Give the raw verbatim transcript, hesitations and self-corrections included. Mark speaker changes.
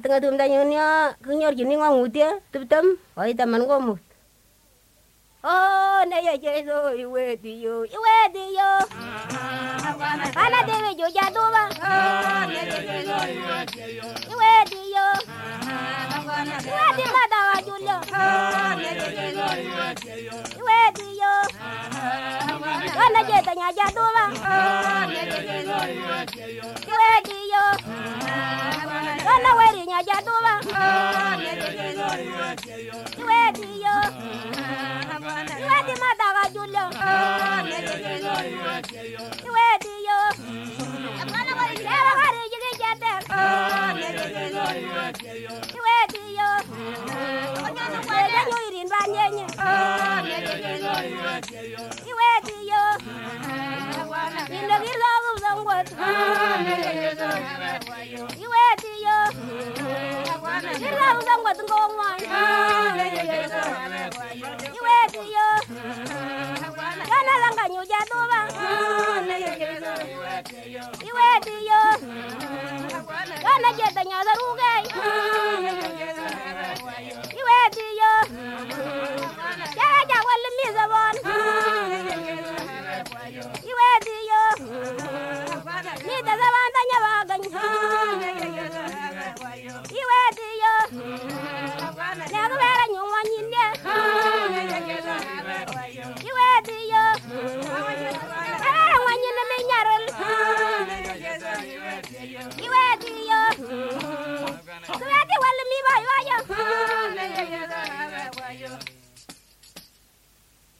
Speaker 1: tengah tumda nyonya kenyor gini ngangutya teptem oi taman komut. Oh na ya jeso iwedi yo iwedi yo ana dewe jo jadoba iwedi yo iwedi madawa julio iwedi yo ana jeta nya jadoba iwedi yo ana weri nya jadoba iwedi yo iwedi madawa julio iwedi yo ewa kari jige jade iwedi yo ejanyo irin banyenye iwedi yo indo girlo gubzangwat iwedi yo girlo gubzangwat ngongwan iwedi yo kana langa nyuja doba iwedi yo kana jeta nyada rugai